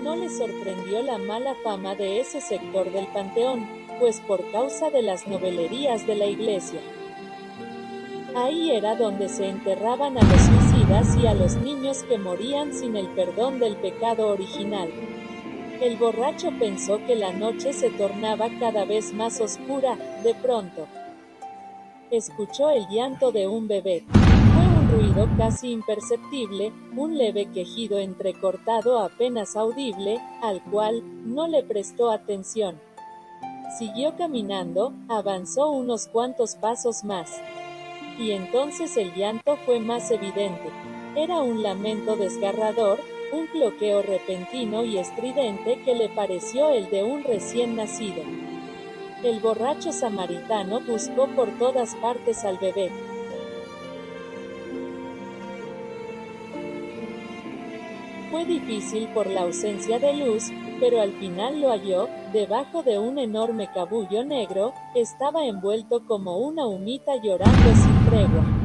No le sorprendió la mala fama de ese sector del panteón, pues por causa de las novelerías de la iglesia. Ahí era donde se enterraban a los suicidas y a los niños que morían sin el perdón del pecado original. El borracho pensó que la noche se tornaba cada vez más oscura. De pronto escuchó el llanto de un bebé. Fue un ruido casi imperceptible, un leve quejido entrecortado apenas audible, al cual no le prestó atención. Siguió caminando, avanzó unos cuantos pasos más. Y entonces el llanto fue más evidente. Era un lamento desgarrador, un cloqueo repentino y estridente que le pareció el de un recién nacido. El borracho samaritano buscó por todas partes al bebé. Fue difícil por la ausencia de luz, pero al final lo halló. Debajo de un enorme cabullo negro, estaba envuelto como una humita llorando sin tregua.